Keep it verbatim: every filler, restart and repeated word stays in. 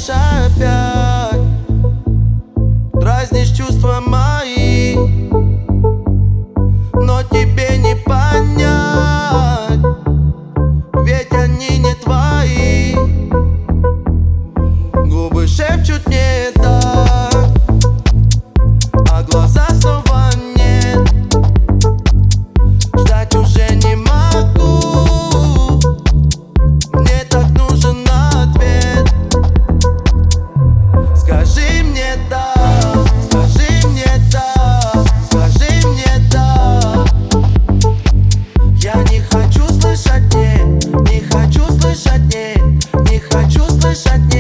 звонишь опять, дразнишь чувства мои, но тебе не понять, ведь они не твои. Губы шепчут не так, а глаза снова нет. Ждать уже не могу, мне так нужен ответ. Скажи мне да, скажи мне да, скажи мне да. Я не хочу слышать нет, не хочу слышать нет, не хочу слышать нет.